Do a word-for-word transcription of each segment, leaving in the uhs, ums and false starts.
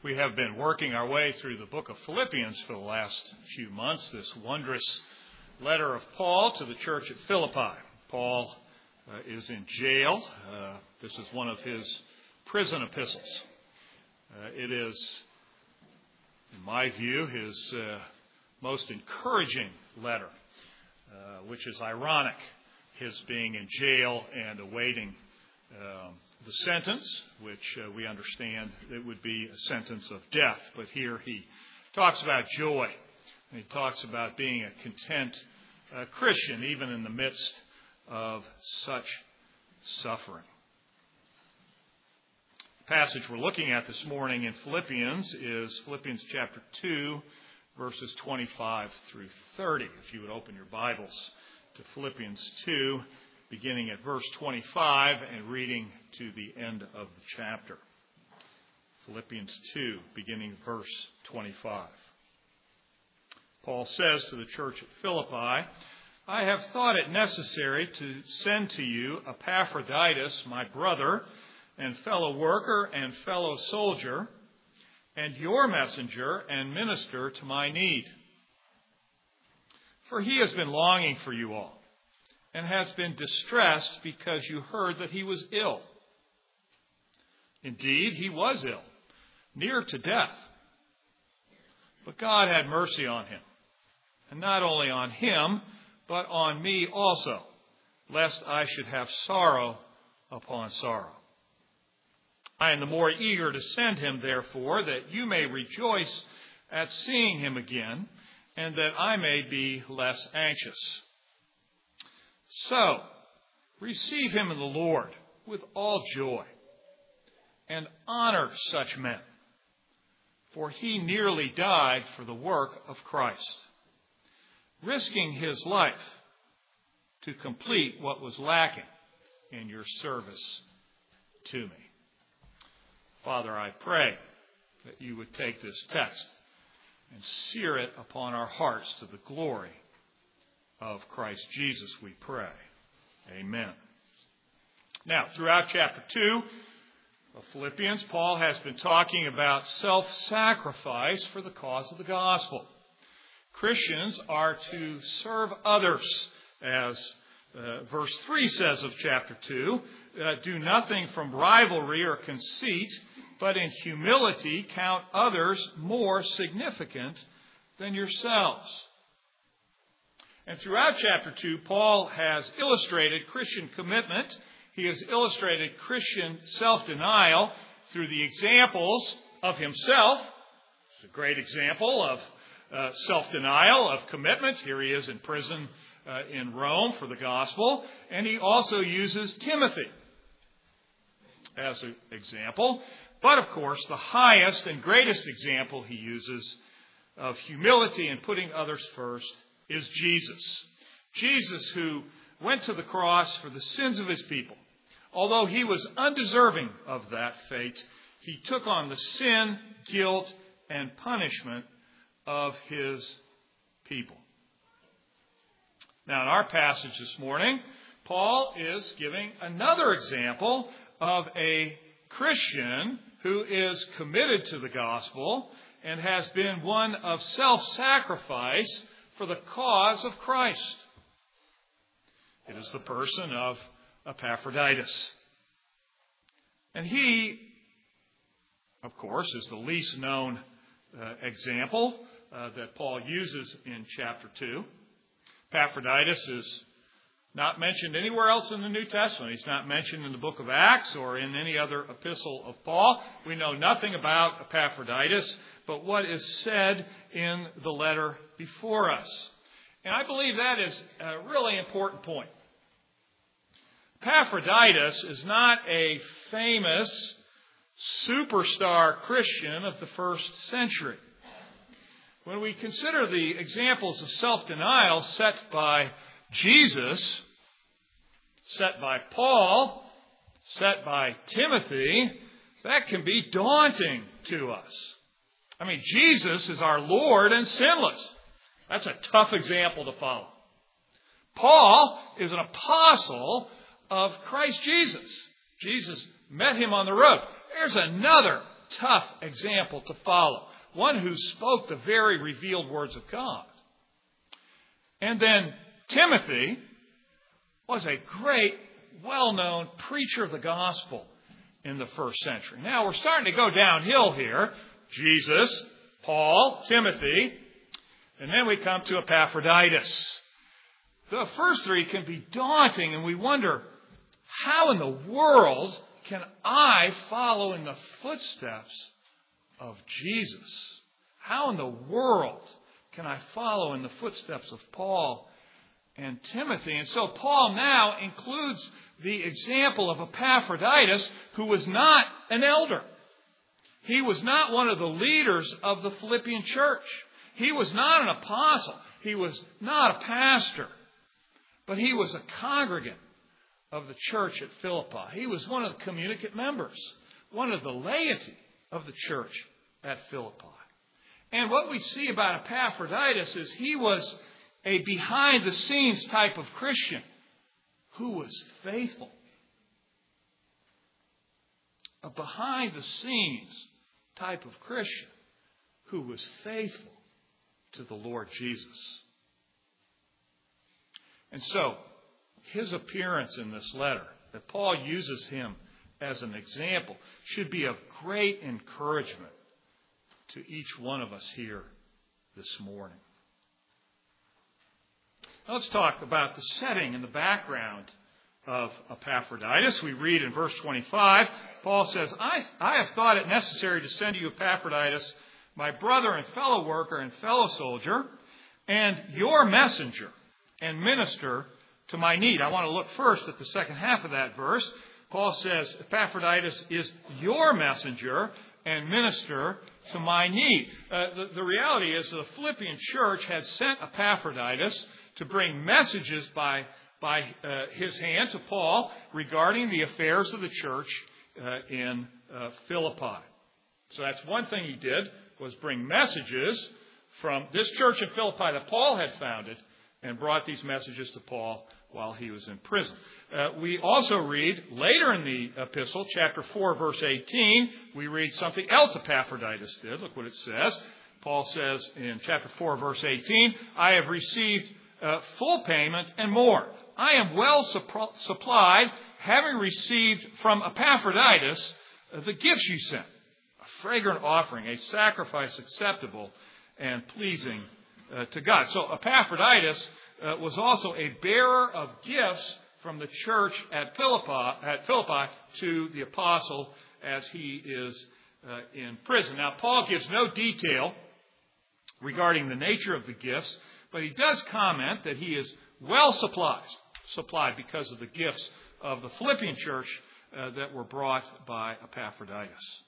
We have been working our way through the book of Philippians for the last few months, this wondrous letter of Paul to the church at Philippi. Paul uh, is in jail. Uh, this is one of his prison epistles. Uh, it is, in my view, his uh, most encouraging letter, uh, which is ironic, his being in jail and awaiting um, the sentence, which uh, we understand it would be a sentence of death. But here he talks about joy. And he talks about being a content uh, Christian, even in the midst of such suffering. The passage we're looking at this morning in Philippians is Philippians chapter two, verses twenty-five through thirty. If you would open your Bibles to Philippians two, beginning at verse twenty-five and reading to the end of the chapter. Philippians two, beginning verse twenty-five. Paul says to the church at Philippi, I have thought it necessary to send to you Epaphroditus, my brother and fellow worker and fellow soldier, and your messenger and minister to my need. For he has been longing for you all, and has been distressed because you heard that he was ill. Indeed, he was ill, near to death. But God had mercy on him, and not only on him, but on me also, lest I should have sorrow upon sorrow. I am the more eager to send him, therefore, that you may rejoice at seeing him again, and that I may be less anxious. So, receive him in the Lord with all joy, and honor such men, for he nearly died for the work of Christ, risking his life to complete what was lacking in your service to me. Father, I pray that you would take this text and sear it upon our hearts to the glory of Christ Jesus, we pray. Amen. Now, throughout chapter two of Philippians, Paul has been talking about self-sacrifice for the cause of the gospel. Christians are to serve others, as uh, verse three says of chapter two. Uh, do nothing from rivalry or conceit, but in humility count others more significant than yourselves. And throughout chapter two, Paul has illustrated Christian commitment. He has illustrated Christian self-denial through the examples of himself. It's a great example of uh, self-denial, of commitment. Here he is in prison uh, in Rome for the gospel. And he also uses Timothy as an example. But, of course, the highest and greatest example he uses of humility and putting others first is Jesus. Jesus, who went to the cross for the sins of his people. Although he was undeserving of that fate, he took on the sin, guilt, and punishment of his people. Now, in our passage this morning, Paul is giving another example of a Christian who is committed to the gospel and has been one of self-sacrifice for the cause of Christ. It is the person of Epaphroditus. And he, of course, is the least known uh, example uh, that Paul uses in chapter two. Epaphroditus is not mentioned anywhere else in the New Testament. He's not mentioned in the book of Acts or in any other epistle of Paul. We know nothing about Epaphroditus but what is said in the letter before us. And I believe that is a really important point. Epaphroditus is not a famous superstar Christian of the first century. When we consider the examples of self-denial set by Jesus, set by Paul, set by Timothy, that can be daunting to us. I mean, Jesus is our Lord and sinless. That's a tough example to follow. Paul is an apostle of Christ Jesus. Jesus met him on the road. There's another tough example to follow. One who spoke the very revealed words of God. And then Timothy was a great, well-known preacher of the gospel in the first century. Now we're starting to go downhill here. Jesus, Paul, Timothy, and then we come to Epaphroditus. The first three can be daunting, and we wonder, how in the world can I follow in the footsteps of Jesus? How in the world can I follow in the footsteps of Paul and Timothy? And so Paul now includes the example of Epaphroditus, who was not an elder. He was not one of the leaders of the Philippian church. He was not an apostle. He was not a pastor. But he was a congregant of the church at Philippi. He was one of the communicant members, one of the laity of the church at Philippi. And what we see about Epaphroditus is he was a behind-the-scenes type of Christian who was faithful. A behind-the-scenes type of Christian who was faithful to the Lord Jesus. And so, his appearance in this letter, that Paul uses him as an example, should be of great encouragement to each one of us here this morning. Now let's talk about the setting and the background of Epaphroditus. We read in verse twenty-five, Paul says, I, I have thought it necessary to send you Epaphroditus, my brother and fellow worker and fellow soldier, and your messenger and minister to my need. I want to look first at the second half of that verse. Paul says, Epaphroditus is your messenger and minister to my need. Uh, the, the reality is the Philippian church had sent Epaphroditus to bring messages by, by uh, his hand to Paul regarding the affairs of the church uh, in uh, Philippi. So that's one thing he did, was bring messages from this church in Philippi that Paul had founded and brought these messages to Paul while he was in prison. Uh, we also read later in the epistle, chapter four, verse eighteen, we read something else Epaphroditus did. Look what it says. Paul says in chapter four, verse eighteen, I have received uh, full payment and more. I am well supp- supplied, having received from Epaphroditus uh, the gifts you sent, a fragrant offering, a sacrifice acceptable and pleasing Uh, to God. So Epaphroditus uh, was also a bearer of gifts from the church at Philippi, at Philippi to the apostle as he is uh, in prison. Now, Paul gives no detail regarding the nature of the gifts, but he does comment that he is well supplied, supplied because of the gifts of the Philippian church uh, that were brought by Epaphroditus.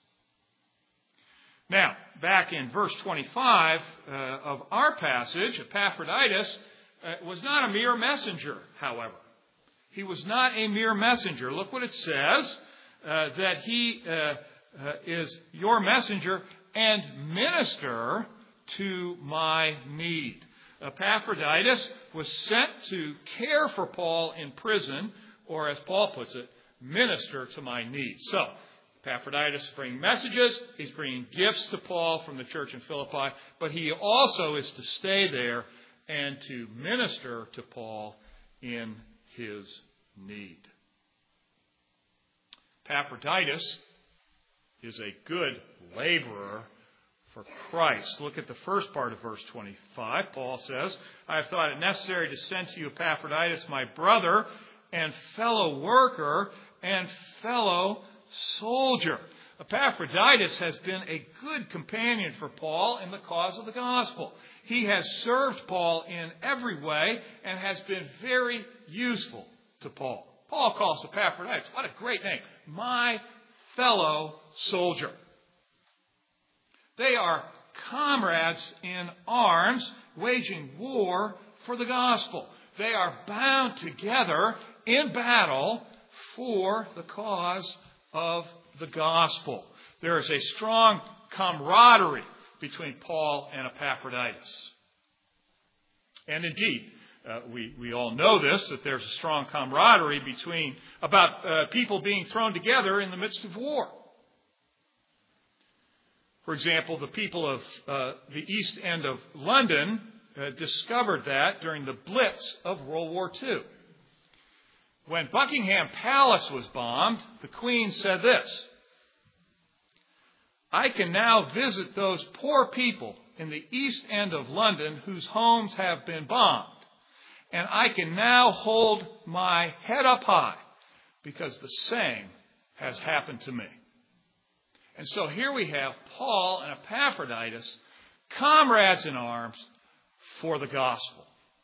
Now, back in verse twenty-five uh, of our passage, Epaphroditus uh, was not a mere messenger, however. He was not a mere messenger. Look what it says, uh, that he uh, uh, is your messenger and minister to my need. Epaphroditus was sent to care for Paul in prison, or as Paul puts it, minister to my need. So, Epaphroditus is bringing messages. He's bringing gifts to Paul from the church in Philippi. But he also is to stay there and to minister to Paul in his need. Epaphroditus is a good laborer for Christ. Look at the first part of verse twenty-five. Paul says, I have thought it necessary to send to you Epaphroditus, my brother and fellow worker and fellow soldier. Epaphroditus has been a good companion for Paul in the cause of the gospel. He has served Paul in every way and has been very useful to Paul. Paul calls Epaphroditus, what a great name, my fellow soldier. They are comrades in arms waging war for the gospel. They are bound together in battle for the cause of the gospel. There is a strong camaraderie between Paul and Epaphroditus. And indeed, uh, we, we all know this, that there's a strong camaraderie between, about uh, people being thrown together in the midst of war. For example, the people of uh, the East End of London uh, discovered that during the Blitz of World War Two. When Buckingham Palace was bombed, the Queen said this: "I can now visit those poor people in the East End of London whose homes have been bombed, and I can now hold my head up high because the same has happened to me." And so here we have Paul and Epaphroditus, comrades in arms for the gospel.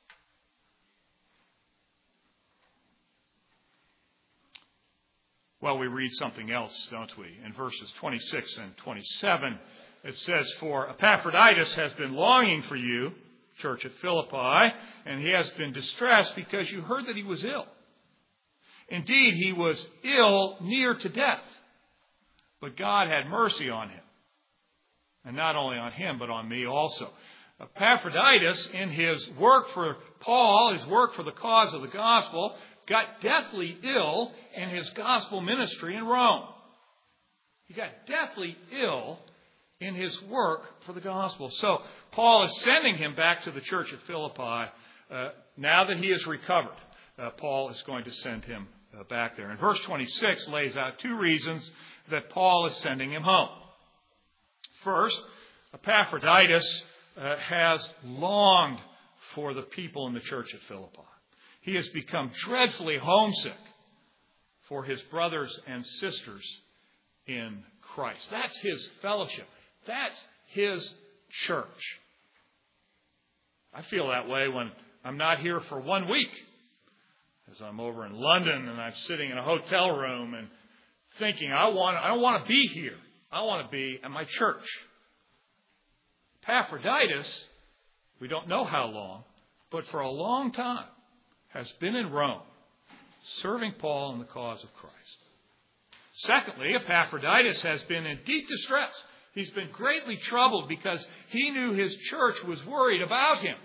Well, we read something else, don't we? In verses twenty-six and twenty-seven, it says, "For Epaphroditus has been longing for you, church at Philippi, and he has been distressed because you heard that he was ill. Indeed, he was ill near to death, but God had mercy on him. And not only on him, but on me also." Epaphroditus, in his work for Paul, his work for the cause of the gospel, got deathly ill in his gospel ministry in Rome. He got deathly ill in his work for the gospel. So Paul is sending him back to the church at Philippi. Uh, now that he is recovered, uh, Paul is going to send him uh, back there. And verse twenty-six lays out two reasons that Paul is sending him home. First, Epaphroditus uh, has longed for the people in the church at Philippi. He has become dreadfully homesick for his brothers and sisters in Christ. That's his fellowship. That's his church. I feel that way when I'm not here for one week, as I'm over in London and I'm sitting in a hotel room and thinking, I want, I don't want to be here. I want to be at my church. Epaphroditus, we don't know how long, but for a long time, has been in Rome, serving Paul in the cause of Christ. Secondly, Epaphroditus has been in deep distress. He's been greatly troubled because he knew his church was worried about him.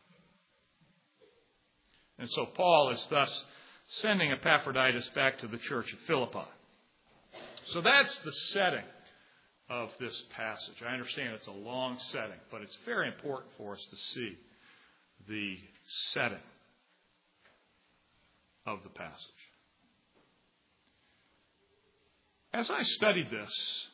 And so Paul is thus sending Epaphroditus back to the church at Philippi. So that's the setting of this passage. I understand it's a long setting, but it's very important for us to see the setting of the passage. As I studied this,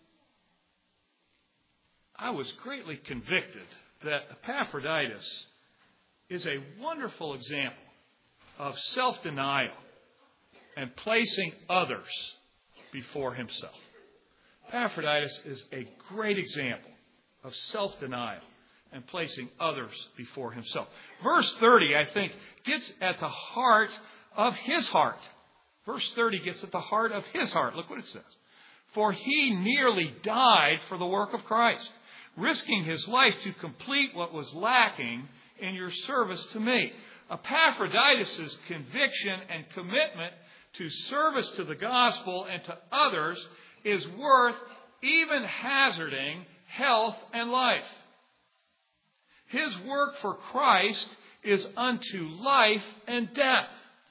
I was greatly convicted that Epaphroditus is a wonderful example of self-denial and placing others before himself. Epaphroditus is a great example of self-denial and placing others before himself. Verse thirty, I think, gets at the heart of his heart. Verse thirty gets at the heart of his heart. Look what it says. "For he nearly died for the work of Christ, risking his life to complete what was lacking in your service to me." Epaphroditus' conviction and commitment to service to the gospel and to others is worth even hazarding health and life. His work for Christ is unto life and death.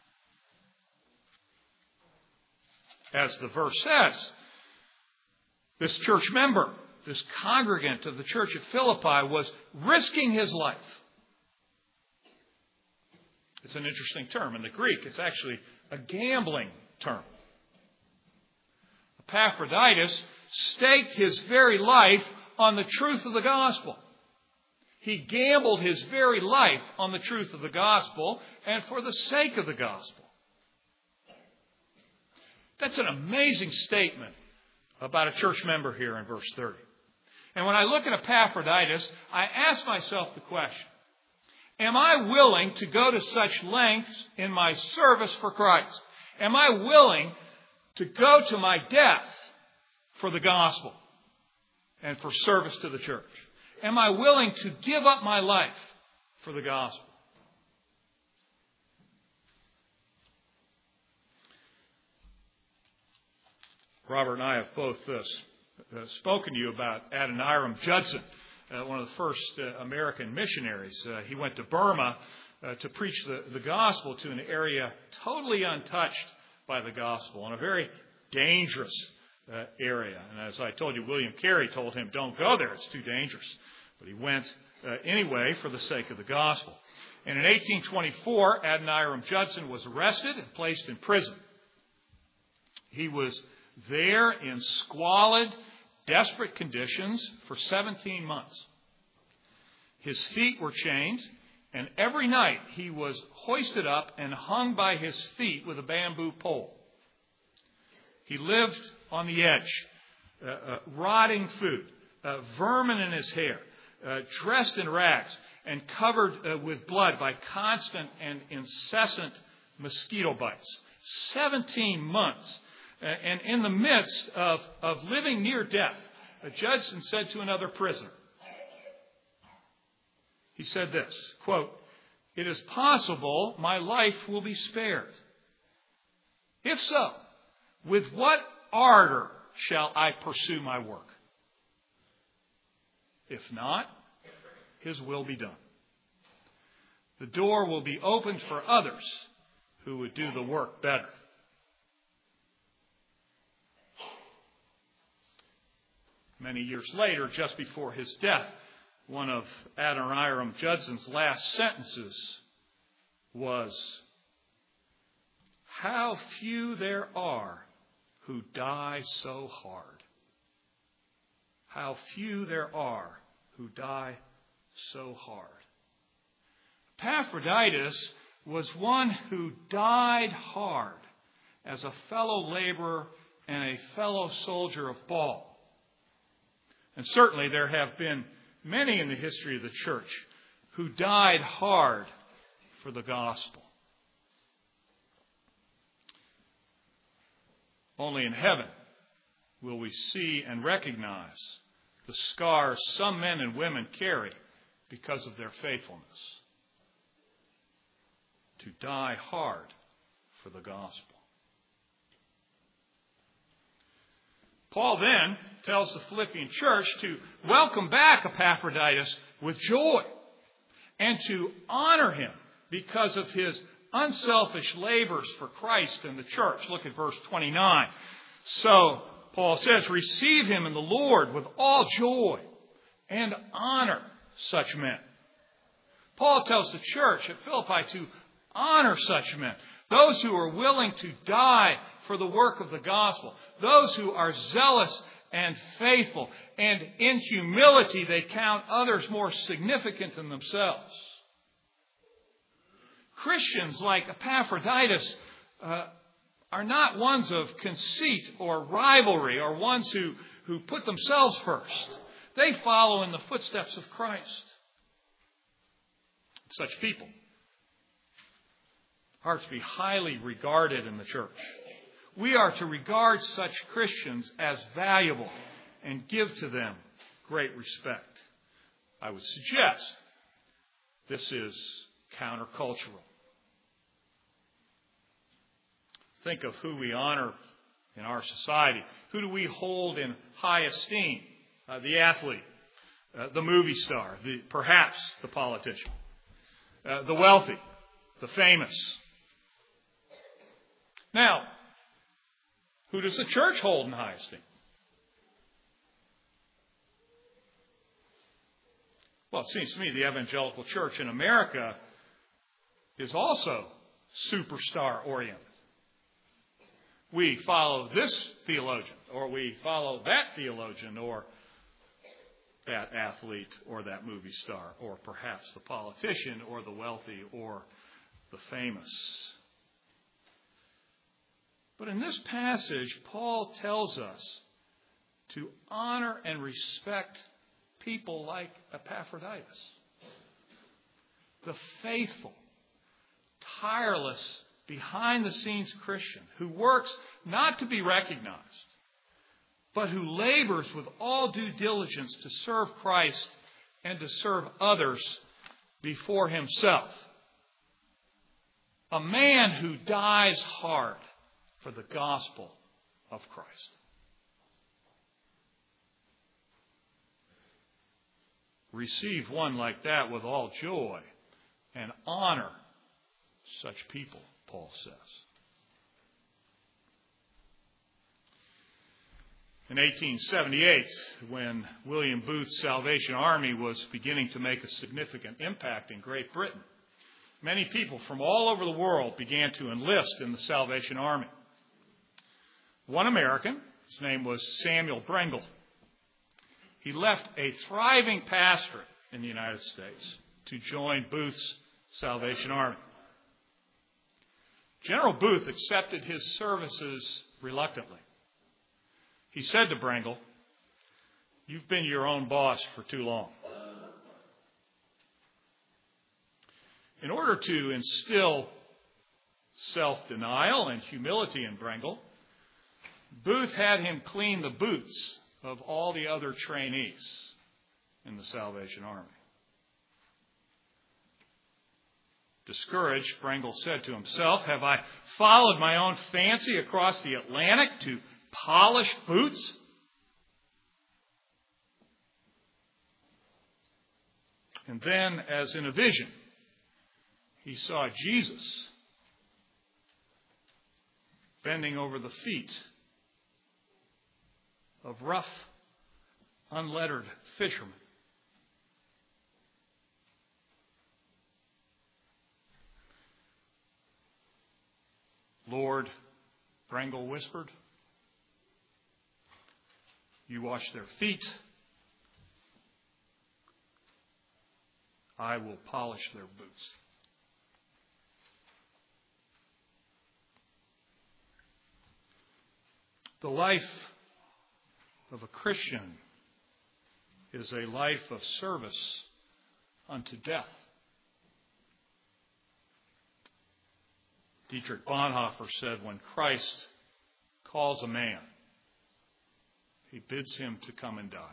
As the verse says, this church member, this congregant of the church at Philippi, was risking his life. It's an interesting term. In the Greek, it's actually a gambling term. Epaphroditus staked his very life on the truth of the gospel. He gambled his very life on the truth of the gospel and for the sake of the gospel. That's an amazing statement about a church member here in verse thirty. And when I look at Epaphroditus, I ask myself the question, am I willing to go to such lengths in my service for Christ? Am I willing to go to my death for the gospel and for service to the church? Am I willing to give up my life for the gospel? Robert and I have both uh, uh, spoken to you about Adoniram Judson, uh, one of the first uh, American missionaries. Uh, he went to Burma uh, to preach the, the gospel to an area totally untouched by the gospel, in a very dangerous uh, area. And as I told you, William Carey told him, don't go there, it's too dangerous. But he went uh, anyway for the sake of the gospel. And in eighteen twenty-four, Adoniram Judson was arrested and placed in prison. He was there in squalid, desperate conditions for seventeen months. His feet were chained, and every night he was hoisted up and hung by his feet with a bamboo pole. He lived on the edge, uh, uh, rotting food, uh, vermin in his hair, uh, dressed in rags, and covered uh, with blood by constant and incessant mosquito bites. Seventeen months. Uh, and in the midst of, of living near death, uh, Judson said to another prisoner, he said this, quote, "It is possible my life will be spared. If so, with what ardor shall I pursue my work? If not, His will be done. The door will be opened for others who would do the work better." Many years later, just before his death, one of Adoniram Judson's last sentences was, "How few there are who die so hard. How few there are who die so hard." Epaphroditus was one who died hard as a fellow laborer and a fellow soldier of Paul. And certainly there have been many in the history of the church who died hard for the gospel. Only in heaven will we see and recognize the scars some men and women carry because of their faithfulness. To die hard for the gospel. Paul then tells the Philippian church to welcome back Epaphroditus with joy and to honor him because of his unselfish labors for Christ and the church. Look at verse twenty-nine. So, Paul says, receive him in the Lord with all joy and honor such men. Paul tells the church at Philippi to honor such men. Those who are willing to die for the work of the gospel. Those who are zealous and faithful. And in humility, they count others more significant than themselves. Christians like Epaphroditus uh, are not ones of conceit or rivalry or ones who, who put themselves first. They follow in the footsteps of Christ. Such people are to be highly regarded in the church. We are to regard such Christians as valuable and give to them great respect. I would suggest this is countercultural. Think of who we honor in our society. Who do we hold in high esteem? Uh, the athlete, uh, the movie star, the, perhaps the politician, uh, the wealthy, the famous. Now, who does the church hold in high esteem? Well, it seems to me the evangelical church in America is also superstar oriented. We follow this theologian, or we follow that theologian, or that athlete, or that movie star, or perhaps the politician, or the wealthy, or the famous. But in this passage, Paul tells us to honor and respect people like Epaphroditus. The faithful, tireless, behind-the-scenes Christian who works not to be recognized, but who labors with all due diligence to serve Christ and to serve others before himself. A man who dies hard for the gospel of Christ. Receive one like that with all joy and honor such people, Paul says. In eighteen seventy-eight, when William Booth's Salvation Army was beginning to make a significant impact in Great Britain, many people from all over the world began to enlist in the Salvation Army. One American, his name was Samuel Brengle, he left a thriving pastorate in the United States to join Booth's Salvation Army. General Booth accepted his services reluctantly. He said to Brengle, "You've been your own boss for too long." In order to instill self-denial and humility in Brengle, Booth had him clean the boots of all the other trainees in the Salvation Army. Discouraged, Brengle said to himself, "Have I followed my own fancy across the Atlantic to polish boots?" And then, as in a vision, he saw Jesus bending over the feet of rough, unlettered fishermen. "Lord," Brengle whispered, "you wash their feet. I will polish their boots." The life of a Christian is a life of service unto death. Dietrich Bonhoeffer said, when Christ calls a man, he bids him to come and die.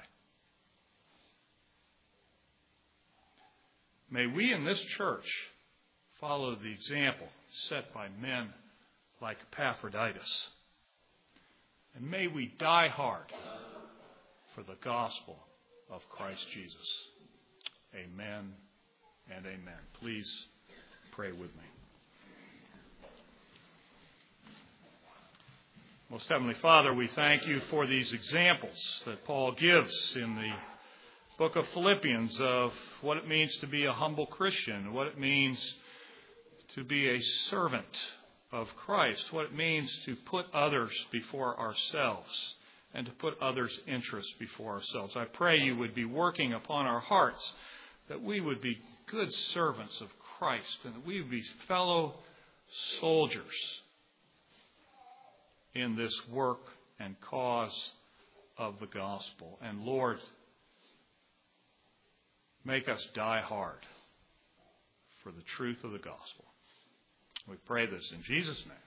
May we in this church follow the example set by men like Epaphroditus. And may we die hard for the gospel of Christ Jesus. Amen and amen. Please pray with me. Most Heavenly Father, we thank you for these examples that Paul gives in the book of Philippians of what it means to be a humble Christian, what it means to be a servant of Christ, what it means to put others before ourselves and to put others' interests before ourselves. I pray you would be working upon our hearts, that we would be good servants of Christ and that we would be fellow soldiers in this work and cause of the gospel. And Lord, make us die hard for the truth of the gospel. We pray this in Jesus' name.